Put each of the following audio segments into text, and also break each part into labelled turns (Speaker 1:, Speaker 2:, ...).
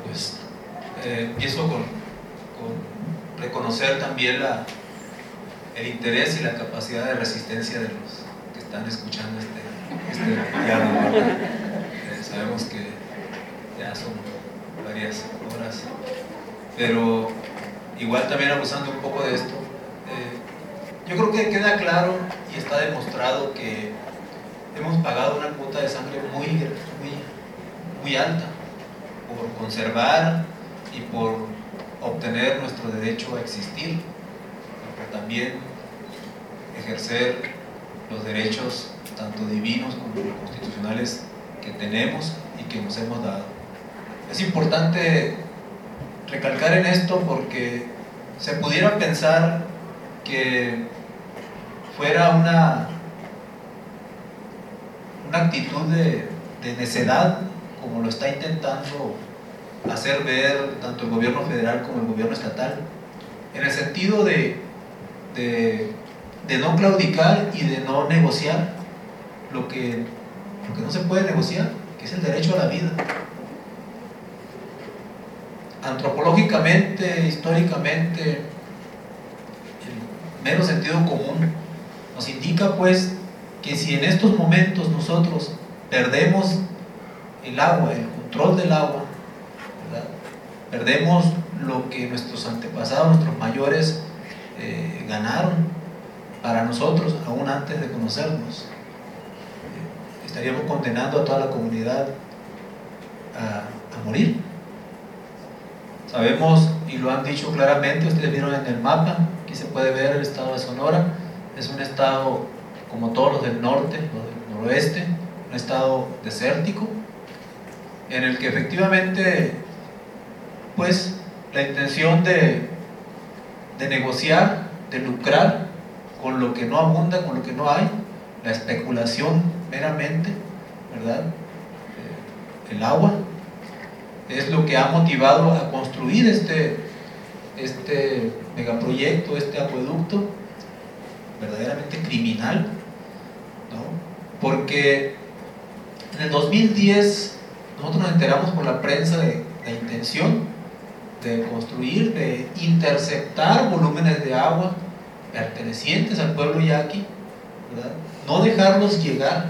Speaker 1: Pues empiezo con reconocer también el interés y la capacidad de resistencia de los que están escuchando este diálogo. Sabemos que ya son varias horas, pero igual también abusando un poco de esto, yo creo que queda claro y está demostrado que hemos pagado una cuota de sangre muy alta por conservar y por obtener nuestro derecho a existir, pero también ejercer los derechos tanto divinos como constitucionales que tenemos y que nos hemos dado. Es importante recalcar en esto porque se pudiera pensar que fuera una actitud de necedad, como lo está intentando hacer ver tanto el gobierno federal como el gobierno estatal, en el sentido de no claudicar y de no negociar lo que no se puede negociar, que es el derecho a la vida. Antropológicamente, históricamente, el mero sentido común nos indica pues que si en estos momentos nosotros perdemos el agua, el control del agua, ¿verdad?, perdemos lo que nuestros antepasados, nuestros mayores ganaron para nosotros aún antes de conocernos, estaríamos condenando a toda la comunidad a morir. Sabemos, y lo han dicho claramente, ustedes vieron en el mapa, aquí se puede ver el estado de Sonora, es un estado como todos los del norte, los del noroeste, un estado desértico, en el que efectivamente pues la intención de negociar, de lucrar con lo que no abunda, con lo que no hay, la especulación meramente, ¿verdad?, el agua, es lo que ha motivado a construir este megaproyecto, este acueducto verdaderamente criminal, ¿no? Porque en el 2010 nosotros nos enteramos por la prensa de la intención de construir, de interceptar volúmenes de agua pertenecientes al pueblo yaqui, ¿verdad?, no dejarlos llegar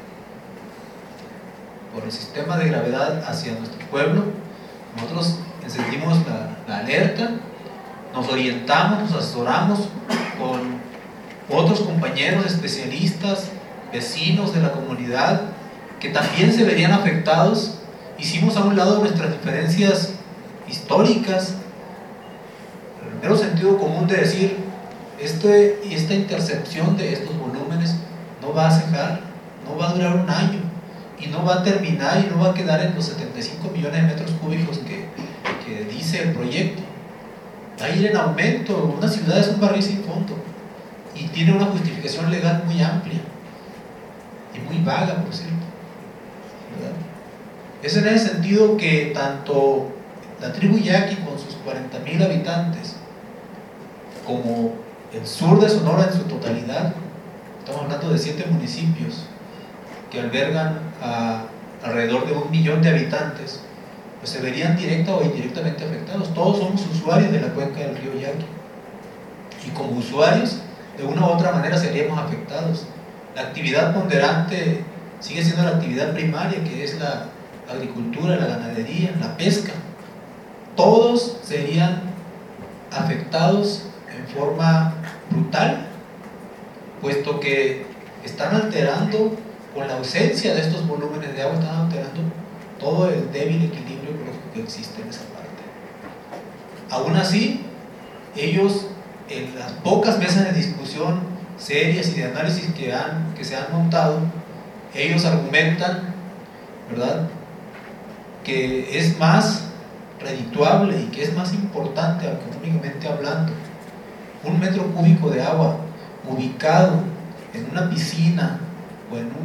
Speaker 1: por el sistema de gravedad hacia nuestro pueblo. Nosotros encendimos la alerta, nos orientamos, nos asesoramos con otros compañeros especialistas, vecinos de la comunidad que también se verían afectados. Hicimos a un lado nuestras diferencias históricas, el mero sentido común de decir esta intercepción de estos volúmenes no va a cejar, no va a durar un año y no va a terminar y no va a quedar en los 75 millones de metros cúbicos que dice el proyecto. Va a ir en aumento. Una ciudad es un barril sin fondo y tiene una justificación legal muy amplia y muy vaga, por cierto, ¿verdad? Es en ese sentido que tanto la tribu yaqui con sus 40,000 habitantes como el sur de Sonora en su totalidad, estamos hablando de 7 municipios que albergan a alrededor de 1 millón de habitantes, pues se verían directa o indirectamente afectados. Todos somos usuarios de la cuenca del río Yaqui y como usuarios de una u otra manera seríamos afectados. La actividad ponderante sigue siendo la actividad primaria, que es la agricultura, la ganadería, la pesca. Todos serían afectados en forma brutal, puesto que están alterando, con la ausencia de estos volúmenes de agua, están alterando todo el débil equilibrio ecológico que existe en esa parte. Aún así, ellos, en las pocas mesas de discusión serias y de análisis que se han montado, ellos argumentan, ¿verdad?, que es más redituable y que es más importante económicamente hablando un metro cúbico de agua ubicado en una piscina o en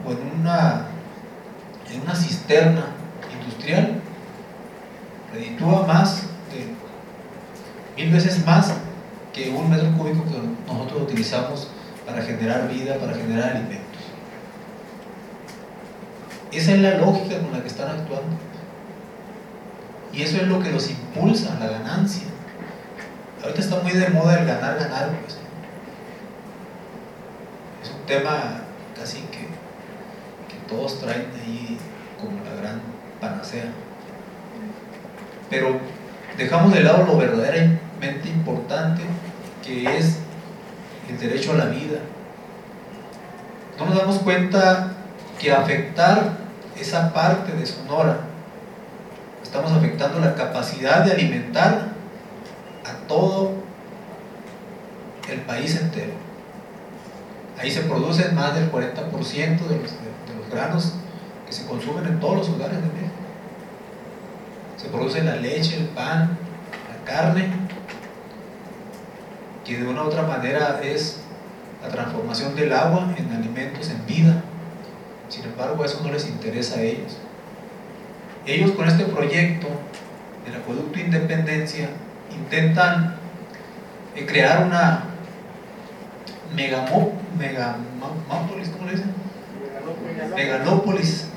Speaker 1: una cisterna industrial, reditúa más, 1000 veces más que un metro cúbico que nosotros utilizamos para generar vida, para generar alimentos. Esa es la lógica con la que están actuando. y eso es lo que los impulsa a la ganancia. Ahorita está muy de moda el ganar, pues. Es un tema casi que todos traen ahí como la gran panacea, pero dejamos de lado lo verdaderamente importante, que es el derecho a la vida. No nos damos cuenta que afectar esa parte de Sonora, estamos afectando la capacidad de alimentar a todo el país entero. Ahí se producen más del 40% de los granos que se consumen en todos los hogares de México. Se produce la leche, el pan, la carne, que de una u otra manera es la transformación del agua en alimentos, en vida. Sin embargo, eso no les interesa a ellos. Ellos, con este proyecto del Acueducto Independencia, intentan crear una megalópolis, ¿cómo le dicen? Megalópolis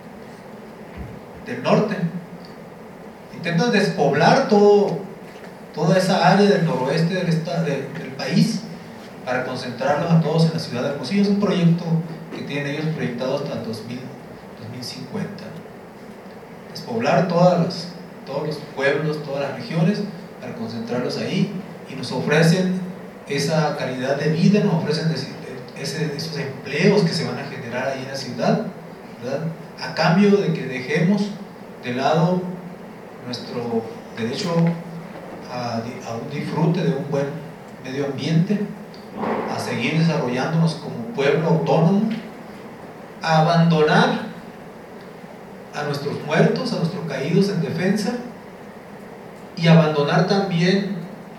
Speaker 1: del norte. Intentan despoblar toda esa área del noroeste del país para concentrarlos a todos en la ciudad de Hermosillo. Es un proyecto que tienen ellos proyectado hasta el 2050. Despoblar todos los pueblos, todas las regiones, para concentrarlos ahí, y nos ofrecen esa calidad de vida, nos ofrecen esos empleos que se van a generar ahí en la ciudad, ¿verdad? A cambio de que dejemos de lado nuestro derecho a un disfrute de un buen medio ambiente, a seguir desarrollándonos como pueblo autónomo, a abandonar a nuestros muertos, a nuestros caídos en defensa, y abandonar también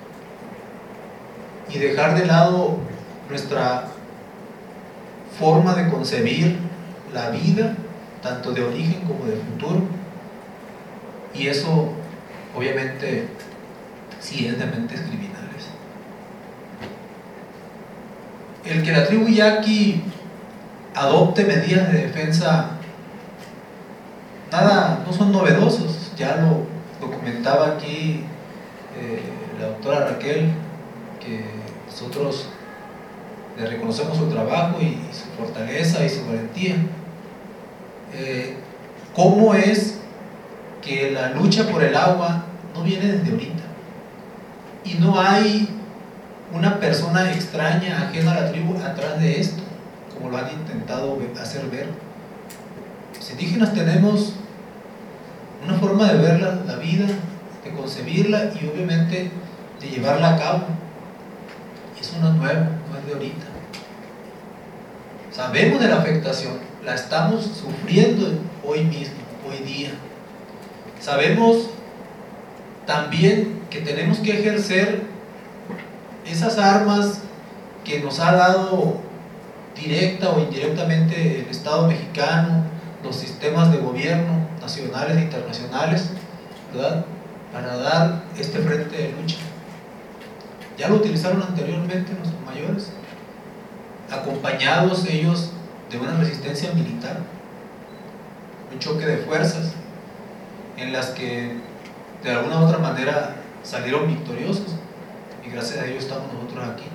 Speaker 1: y dejar de lado nuestra forma de concebir la vida, tanto de origen como de futuro. Y eso obviamente sí es de mentes criminales. El que la tribu yaqui adopte medidas de defensa no son novedosos. Ya lo comentaba aquí la doctora Raquel, que nosotros le reconocemos su trabajo y su fortaleza y su valentía. ¿Cómo es que la lucha por el agua no viene desde ahorita? Y no hay una persona extraña, ajena a la tribu, atrás de esto, como lo han intentado hacer ver. Los indígenas tenemos una forma de ver la vida, de concebirla y obviamente de llevarla a cabo. Eso no es nuevo, no es de ahorita. Sabemos de la afectación, la estamos sufriendo hoy mismo, hoy día. Sabemos también que tenemos que ejercer esas armas que nos ha dado directa o indirectamente el Estado mexicano, los sistemas de gobierno nacionales e internacionales, ¿verdad?, para dar este frente de lucha. Ya lo utilizaron anteriormente nuestros mayores, acompañados ellos de una resistencia militar, un choque de fuerzas en las que de alguna u otra manera salieron victoriosos, y gracias a ello estamos nosotros aquí.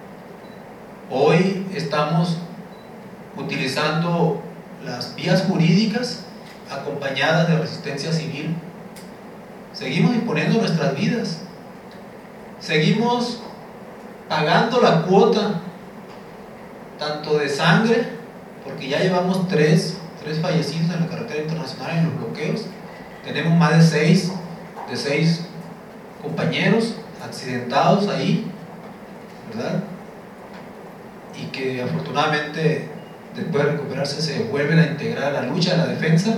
Speaker 1: Hoy estamos utilizando las vías jurídicas acompañadas de resistencia civil. Seguimos imponiendo nuestras vidas, seguimos pagando la cuota tanto de sangre, porque ya llevamos tres fallecidos en la carretera internacional en los bloqueos. Tenemos más de seis compañeros accidentados ahí, ¿verdad? Y que afortunadamente después de recuperarse se vuelven a integrar a la lucha, a la defensa.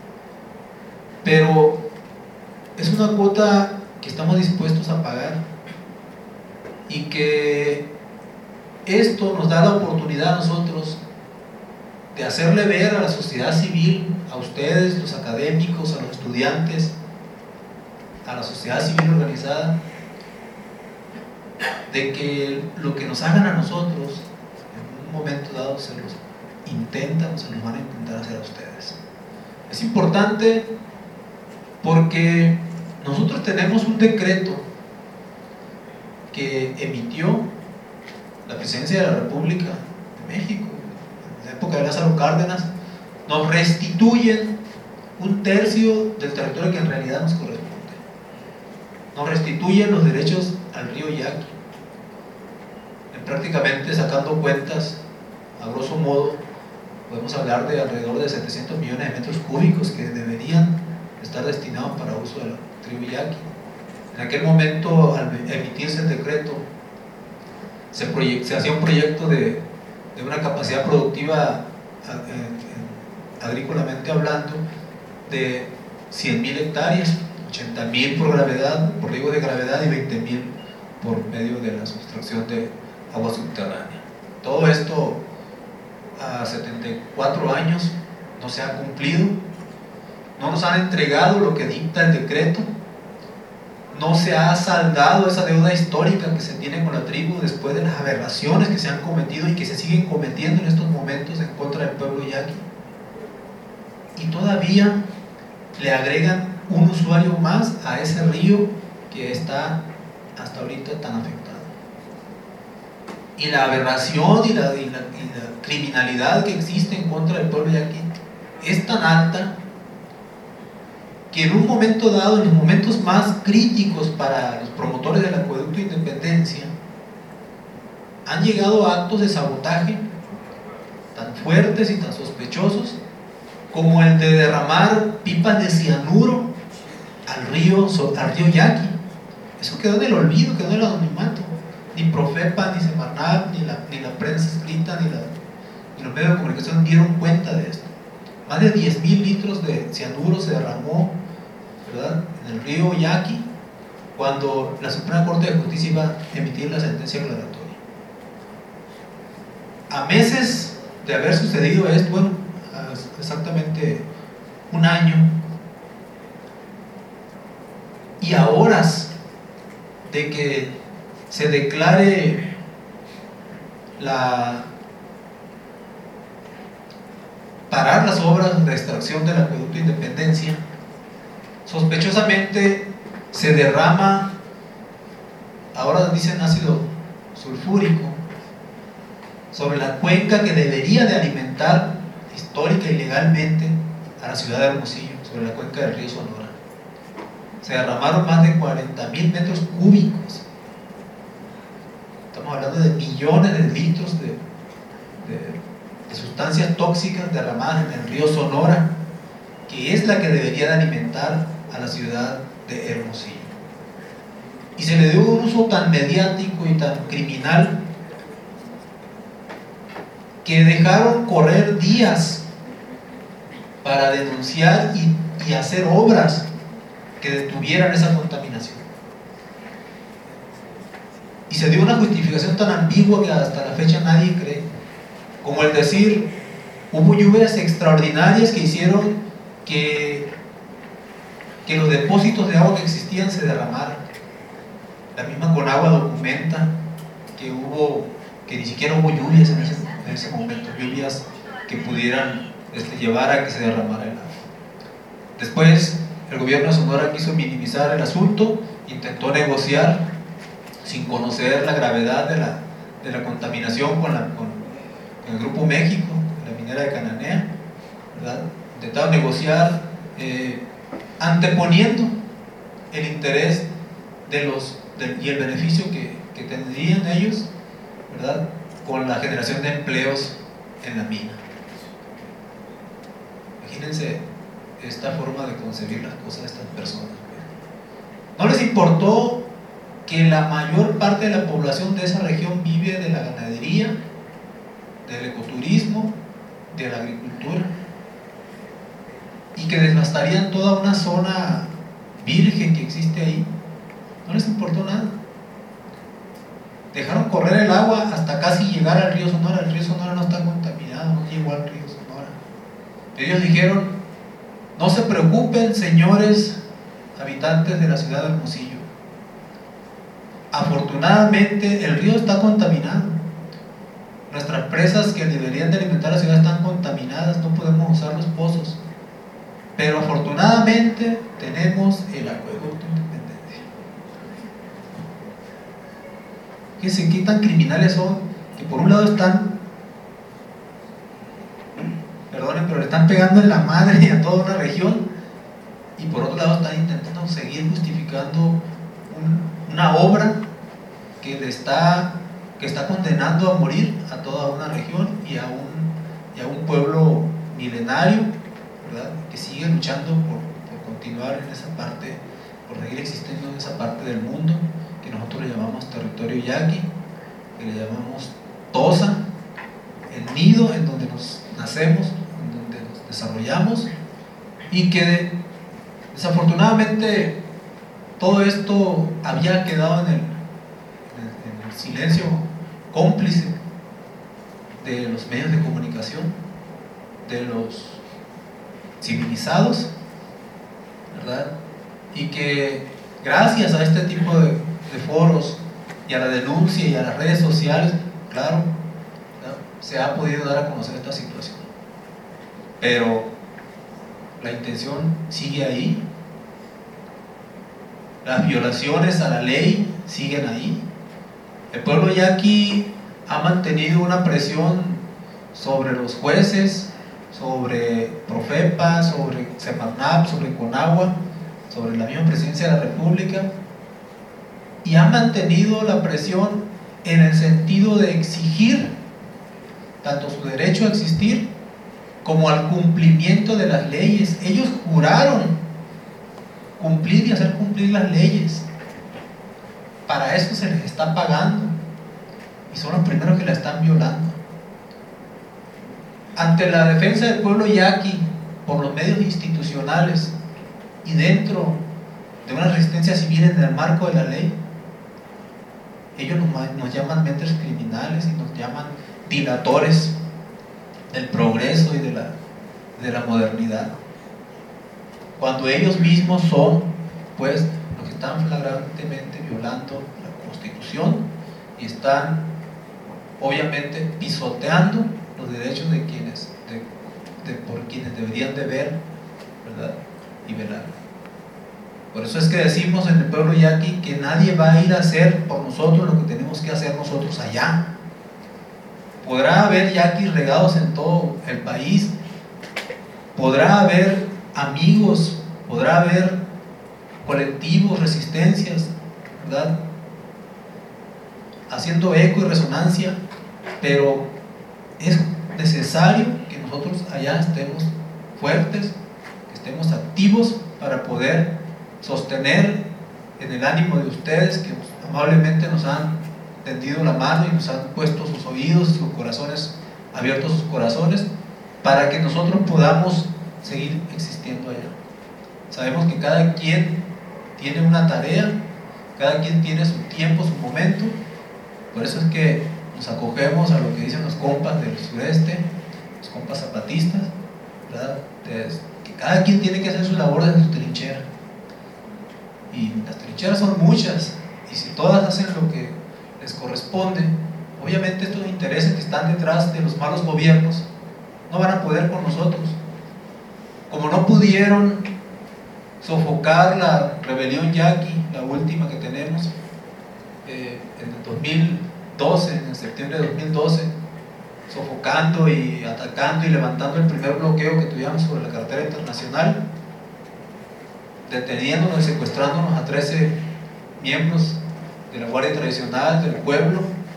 Speaker 1: Pero es una cuota que estamos dispuestos a pagar, y que esto nos da la oportunidad a nosotros de hacerle ver a la sociedad civil, a ustedes, los académicos, a los estudiantes, a la sociedad civil organizada, de que lo que nos hagan a nosotros en un momento dado se los van a intentar hacer a ustedes. Es importante Porque nosotros tenemos un decreto que emitió la Presidencia de la República de México en la época de Lázaro Cárdenas. Nos restituyen un tercio del territorio que en realidad nos corresponde. Nos restituyen los derechos al río Yaqui. Prácticamente, sacando cuentas, a grosso modo, podemos hablar de alrededor de 700 millones de metros cúbicos que deberían estar destinados para uso del río Yaqui. En aquel momento, al emitirse el decreto, se hacía un proyecto de una capacidad productiva, agrícolamente hablando, de 100.000 hectáreas, 80.000 por gravedad, por riego de gravedad, y 20.000 por medio de la sustracción de agua subterránea. Todo esto a 74 años no se ha cumplido. No nos han entregado lo que dicta el decreto. No se ha saldado esa deuda histórica que se tiene con la tribu después de las aberraciones que se han cometido y que se siguen cometiendo en estos momentos en contra del pueblo yaqui. Y todavía le agregan un usuario más a ese río que está hasta ahorita tan afectado. Y la aberración y la criminalidad que existe en contra del pueblo yaqui es tan alta que en un momento dado, en los momentos más críticos para los promotores del acueducto Independencia, han llegado a actos de sabotaje tan fuertes y tan sospechosos como el de derramar pipas de cianuro al río Yaqui. Eso quedó en el olvido, quedó en el anonimato. Ni Profepa, ni Semarnat, ni la prensa escrita, ni los medios de comunicación dieron cuenta de esto. Más de 10.000 litros de cianuro se derramó, ¿verdad?, en el río Yaqui, cuando la Suprema Corte de Justicia iba a emitir la sentencia aclaratoria. A meses de haber sucedido esto, bueno, exactamente un año, y a horas de que se declare parar las obras de extracción del acueducto Independencia, sospechosamente se derrama, ahora dicen ácido sulfúrico, sobre la cuenca que debería de alimentar histórica y legalmente a la ciudad de Hermosillo, sobre la cuenca del río Sonora. Se derramaron más de 40.000 metros cúbicos. Estamos hablando de millones de litros de sustancias tóxicas derramadas en el río Sonora, que es la que debería de alimentar a la ciudad de Hermosillo. Y se le dio un uso tan mediático y tan criminal que dejaron correr días para denunciar y hacer obras que detuvieran esa contaminación. Y se dio una justificación tan ambigua que hasta la fecha nadie cree, como el decir: hubo lluvias extraordinarias que hicieron que los depósitos de agua que existían se derramaran. La misma Conagua documenta que ni siquiera hubo lluvias en ese momento, lluvias que pudieran llevar a que se derramara el agua. Después el gobierno de Sonora quiso minimizar el asunto, intentó negociar sin conocer la gravedad de la contaminación con el Grupo México, la minera de Cananea, ¿verdad? Intentaron negociar anteponiendo el interés y el beneficio que tendrían ellos, ¿verdad?, con la generación de empleos en la mina. Imagínense esta forma de concebir las cosas de estas personas. No les importó que la mayor parte de la población de esa región vive de la ganadería, del ecoturismo, de la agricultura, y que devastarían toda una zona virgen que existe ahí. No les importó nada. Dejaron correr el agua hasta casi llegar al río Sonora. El río Sonora no está contaminado, no llegó al río Sonora. Ellos dijeron: no se preocupen, señores habitantes de la ciudad de Hermosillo, afortunadamente el río está contaminado, nuestras presas que deberían de alimentar la ciudad están contaminadas, no podemos usar los pozos, Pero afortunadamente tenemos el acueducto Independencia. Fíjense qué tan criminales son, que por un lado están, perdonen, pero le están pegando en la madre a toda una región, y por otro lado están intentando seguir justificando una obra que está condenando a morir a toda una región y a un pueblo milenario, ¿verdad?, que sigue luchando por continuar en esa parte, por seguir existiendo en esa parte del mundo que nosotros le llamamos territorio yaqui, que le llamamos Toza, el nido en donde nos nacemos, en donde nos desarrollamos, y que desafortunadamente todo esto había quedado en el silencio cómplice de los medios de comunicación, de los civilizados, ¿verdad? Y que gracias a este tipo de foros y a la denuncia y a las redes sociales, claro, ¿verdad?, se ha podido dar a conocer esta situación, pero la intención sigue ahí, las violaciones a la ley siguen ahí. El pueblo yaqui ha mantenido una presión sobre los jueces, sobre Profepa, sobre Semarnat, sobre Conagua, sobre la misma presidencia de la República, y ha mantenido la presión en el sentido de exigir tanto su derecho a existir como al cumplimiento de las leyes. Ellos juraron cumplir y hacer cumplir las leyes. Para eso se les está pagando y son los primeros que la están violando. Ante la defensa del pueblo yaqui por los medios institucionales y dentro de una resistencia civil en el marco de la ley, ellos nos llaman mentes criminales y nos llaman dilatores del progreso y de la modernidad, cuando ellos mismos son, pues, los que están flagrantemente violando la Constitución y están obviamente pisoteando los derechos de quienes por quienes deberían de ver, ¿verdad?, y velar. Por eso es que decimos en el pueblo yaqui que nadie va a ir a hacer por nosotros lo que tenemos que hacer nosotros allá. Podrá haber yaquis regados en todo el país, podrá haber amigos, podrá haber colectivos, resistencias, ¿verdad?, haciendo eco y resonancia, pero es necesario que nosotros allá estemos fuertes, que estemos activos para poder sostener en el ánimo de ustedes que amablemente nos han tendido la mano y nos han puesto sus oídos, sus corazones, abiertos sus corazones, para que nosotros podamos seguir existiendo allá. Sabemos que cada quien tiene una tarea, cada quien tiene su tiempo, su momento. Por eso es que nos acogemos a lo que dicen los compas del sureste, los compas zapatistas, ¿verdad?, que cada quien tiene que hacer su labor desde su trinchera, y las trincheras son muchas, y si todas hacen lo que les corresponde, obviamente estos intereses que están detrás de los malos gobiernos no van a poder con nosotros. Como no pudieron sofocar la rebelión yaqui, la última que tenemos, en el 2012, en septiembre de 2012, sofocando y atacando y levantando el primer bloqueo que tuvimos sobre la carretera internacional, deteniéndonos y secuestrándonos a 13 miembros de la Guardia Tradicional del pueblo.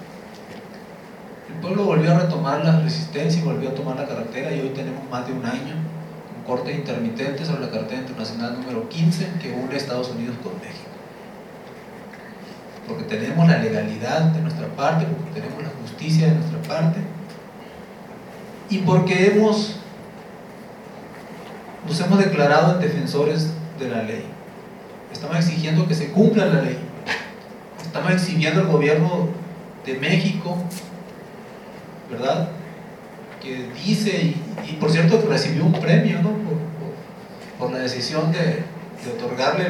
Speaker 1: El pueblo volvió a retomar la resistencia y volvió a tomar la carretera, y hoy tenemos más de un año con cortes intermitentes sobre la carretera internacional número 15 que une Estados Unidos con México, porque tenemos la legalidad de nuestra parte, porque tenemos la justicia de nuestra parte, y porque nos hemos declarado en defensores de la ley. Estamos exigiendo que se cumpla la ley. Estamos exhibiendo al gobierno de México, ¿verdad?, que dice, y por cierto que recibió un premio, ¿no?, por la decisión de otorgarle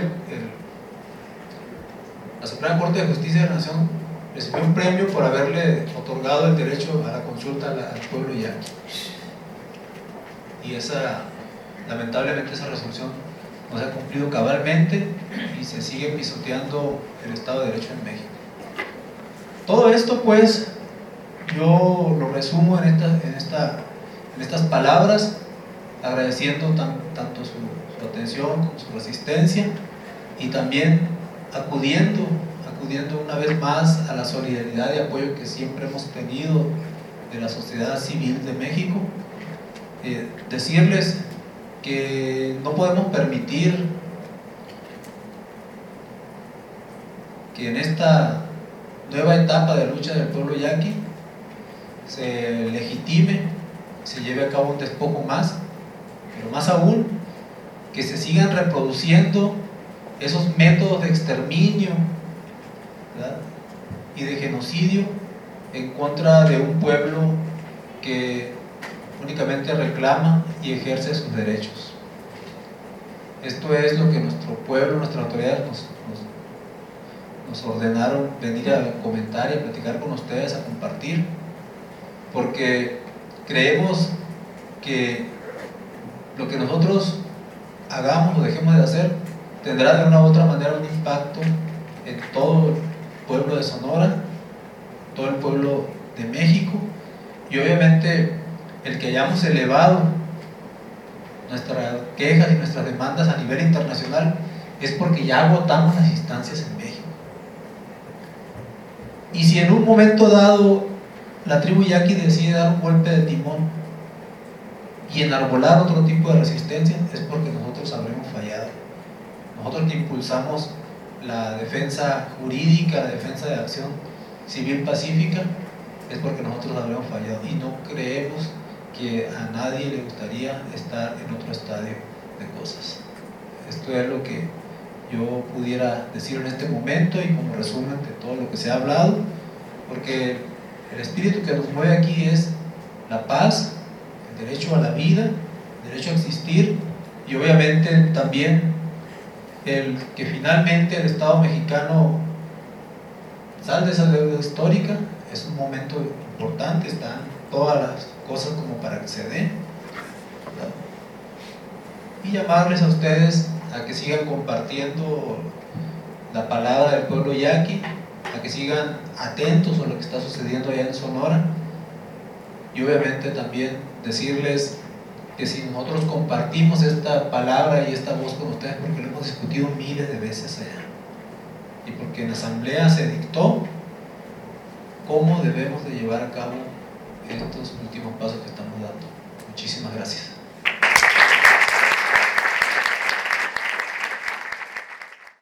Speaker 1: la Suprema Corte de Justicia de la Nación recibió un premio por haberle otorgado el derecho a la consulta al pueblo yaqui. Y esa lamentablemente esa resolución no se ha cumplido cabalmente y se sigue pisoteando el Estado de Derecho en México. Todo esto, pues, yo lo resumo en estas palabras, agradeciendo tanto su atención como su resistencia, y también acudiendo una vez más a la solidaridad y apoyo que siempre hemos tenido de la sociedad civil de México. Decirles que no podemos permitir que en esta nueva etapa de lucha del pueblo yaqui se legitime, se lleve a cabo un despojo más, pero más aún, que se sigan reproduciendo esos métodos de exterminio, ¿verdad?, y de genocidio en contra de un pueblo que únicamente reclama y ejerce sus derechos. Esto es lo que nuestro pueblo, nuestras autoridades nos ordenaron venir a comentar y a platicar con ustedes, a compartir, porque creemos que lo que nosotros hagamos o dejemos de hacer tendrá de una u otra manera un impacto en todo el pueblo de Sonora, todo el pueblo de México, y obviamente el que hayamos elevado nuestras quejas y nuestras demandas a nivel internacional es porque ya agotamos las instancias en México. Y si en un momento dado la tribu yaqui decide dar un golpe de timón y enarbolar otro tipo de resistencia, es porque nosotros habremos fallado. Nosotros que impulsamos la defensa jurídica, la defensa de acción civil pacífica, es porque nosotros habremos fallado, y no creemos que a nadie le gustaría estar en otro estadio de cosas. Esto es lo que yo pudiera decir en este momento, y como resumen de todo lo que se ha hablado, porque el espíritu que nos mueve aquí es la paz, el derecho a la vida, el derecho a existir, y obviamente también el que finalmente el Estado mexicano salga de esa deuda histórica. Es un momento importante, están todas las cosas como para que se den, ¿verdad? Y llamarles a ustedes a que sigan compartiendo la palabra del pueblo yaqui, a que sigan atentos a lo que está sucediendo allá en Sonora, y obviamente también decirles que si nosotros compartimos esta palabra y esta voz con ustedes, porque lo hemos discutido miles de veces allá, y porque en la asamblea se dictó cómo debemos de llevar a cabo estos últimos pasos que estamos dando. Muchísimas gracias.